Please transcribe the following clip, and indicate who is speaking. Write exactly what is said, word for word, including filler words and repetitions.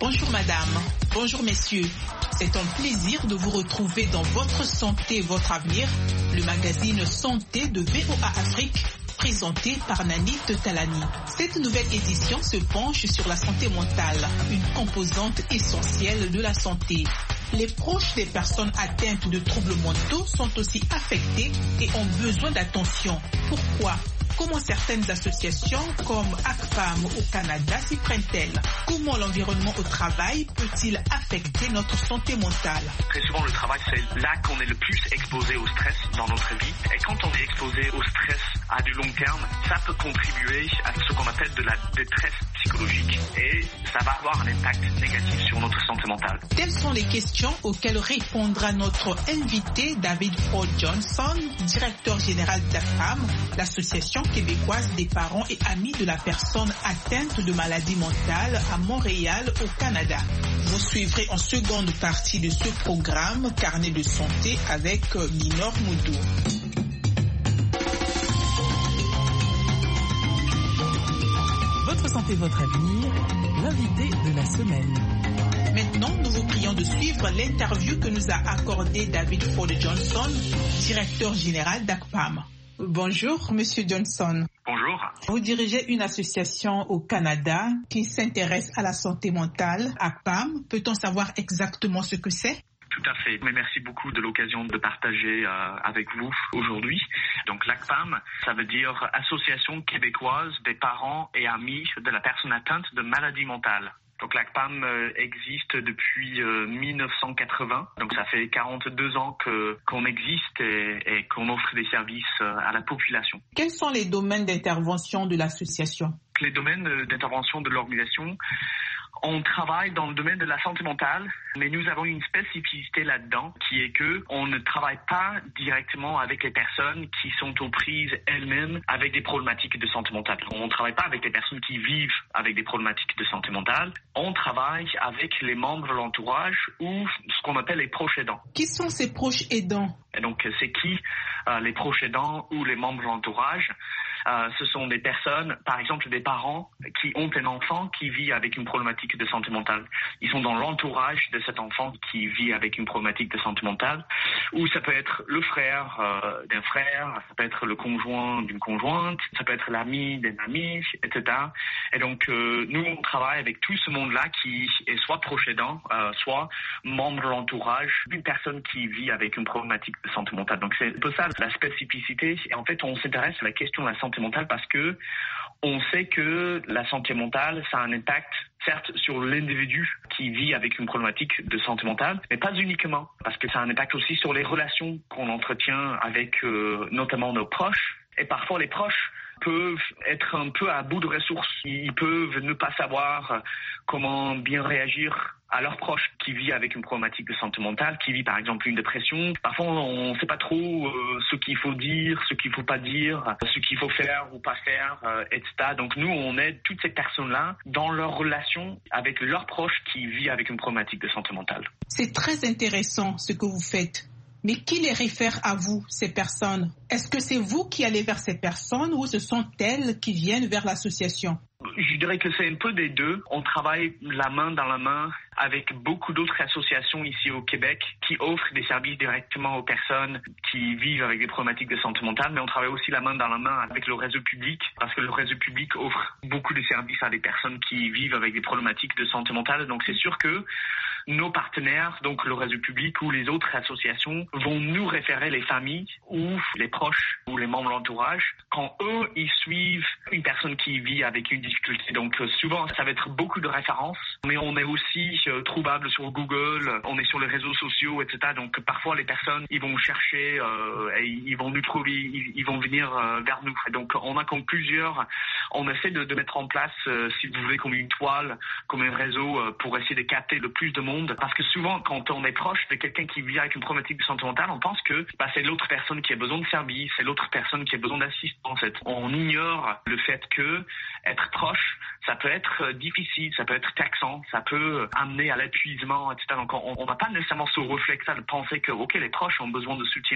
Speaker 1: Bonjour madame, bonjour messieurs. C'est un plaisir de vous retrouver dans Votre Santé, Votre Avenir, le magazine Santé de V O A Afrique, présenté par Nanit Talani. Cette nouvelle édition se penche sur la santé mentale, une composante essentielle de la santé. Les proches des personnes atteintes de troubles mentaux sont aussi affectés et ont besoin d'attention. Pourquoi ? Comment certaines associations comme A C P A M au Canada s'y prennent-elles? Comment l'environnement au travail peut-il affecter notre santé mentale?
Speaker 2: Très souvent, le travail, c'est là qu'on est le plus exposé au stress dans notre vie. Et quand on est exposé au stress à du long terme, ça peut contribuer à ce qu'on appelle de la détresse psychologique. Et ça va avoir un impact négatif sur notre santé mentale.
Speaker 1: Telles sont les questions auxquelles répondra notre invité David Ford Johnson, directeur général d'A C P A M, l'association québécoise des parents et amis de la personne atteinte de maladie mentale à Montréal, au Canada. Vous suivrez en seconde partie de ce programme Carnet de santé avec Minor Moudou.
Speaker 3: Votre santé, votre avenir, l'invité de la semaine.
Speaker 1: Maintenant, nous vous prions de suivre l'interview que nous a accordée David Ford Johnson, directeur général d'A C P A M. Bonjour, Monsieur Johnson.
Speaker 2: Bonjour.
Speaker 1: Vous dirigez une association au Canada qui s'intéresse à la santé mentale, A C P A M. Peut-on savoir exactement ce que c'est?
Speaker 2: Tout à fait. Mais merci beaucoup de l'occasion de partager euh, avec vous aujourd'hui. Donc l'A C P A M, ça veut dire Association québécoise des parents et amis de la personne atteinte de maladie mentale. Donc l'A C P A M euh, existe depuis euh, dix-neuf cent quatre-vingts, donc ça fait quarante-deux ans que, qu'on existe et, et qu'on offre des services euh, à la population.
Speaker 1: Quels sont les domaines d'intervention de l'association?
Speaker 2: Les domaines d'intervention de l'organisation, on travaille dans le domaine de la santé mentale, mais nous avons une spécificité là-dedans qui est que on ne travaille pas directement avec les personnes qui sont aux prises elles-mêmes avec des problématiques de santé mentale. On ne travaille pas avec les personnes qui vivent avec des problématiques de santé mentale. On travaille avec les membres de l'entourage ou ce qu'on appelle les proches aidants.
Speaker 1: Qui sont ces proches aidants?
Speaker 2: Et donc, c'est qui euh, les proches aidants ou les membres de l'entourage? Euh, ce sont des personnes, par exemple des parents qui ont un enfant qui vit avec une problématique de santé mentale. Ils sont dans l'entourage de cet enfant qui vit avec une problématique de santé mentale. Ou ça peut être le frère euh, d'un frère, ça peut être le conjoint d'une conjointe, ça peut être l'ami d'un ami, et cetera. Et donc, euh, nous, on travaille avec tout ce monde-là qui est soit proche aidant, euh, soit membre de l'entourage d'une personne qui vit avec une problématique de santé mentale. Donc, c'est un peu ça la spécificité. Et en fait, on s'intéresse à la question de la santé mentale parce que on sait que la santé mentale, ça a un impact, certes, sur l'individu qui vit avec une problématique de santé mentale, mais pas uniquement, parce que ça a un impact aussi sur les relations qu'on entretient avec euh, notamment nos proches. Et parfois, les proches peuvent être un peu à bout de ressources. Ils peuvent ne pas savoir comment bien réagir à leurs proches qui vivent avec une problématique de santé mentale, qui vit par exemple une dépression. Parfois, on ne sait pas trop euh, ce qu'il faut dire, ce qu'il ne faut pas dire, ce qu'il faut faire ou pas faire, euh, et cetera. Donc nous, on aide toutes ces personnes-là dans leur relation avec leurs proches qui vivent avec une problématique de santé mentale.
Speaker 1: C'est très intéressant ce que vous faites. Mais qui les réfère à vous, ces personnes? Est-ce que c'est vous qui allez vers ces personnes ou ce sont elles qui viennent vers l'association?
Speaker 2: Je dirais que c'est un peu des deux. On travaille la main dans la main avec beaucoup d'autres associations ici au Québec qui offrent des services directement aux personnes qui vivent avec des problématiques de santé mentale, mais on travaille aussi la main dans la main avec le réseau public parce que le réseau public offre beaucoup de services à des personnes qui vivent avec des problématiques de santé mentale. Donc c'est sûr que nos partenaires, donc le réseau public ou les autres associations, vont nous référer les familles ou les proches ou les membres de l'entourage quand eux, ils suivent une personne qui vit avec une difficulté. Donc souvent, ça va être beaucoup de références, mais on est aussi euh, trouvable sur Google, on est sur les réseaux sociaux, et cetera. Donc parfois, les personnes, ils vont chercher euh, et ils vont nous trouver, ils, ils vont venir euh, vers nous. Et donc on a comme plusieurs, on essaie de, de mettre en place, euh, si vous voulez, comme une toile, comme un réseau euh, pour essayer de capter le plus de monde. Parce que souvent, quand on est proche de quelqu'un qui vit avec une problématique de santé mentale, on pense que bah, c'est l'autre personne qui a besoin de service, c'est l'autre personne qui a besoin d'assistance. On ignore le fait que être proche, ça peut être difficile, ça peut être taxant, ça peut amener à l'épuisement, et cetera. Donc on n'a pas nécessairement ce réflexe de penser que ok, les proches ont besoin de soutien.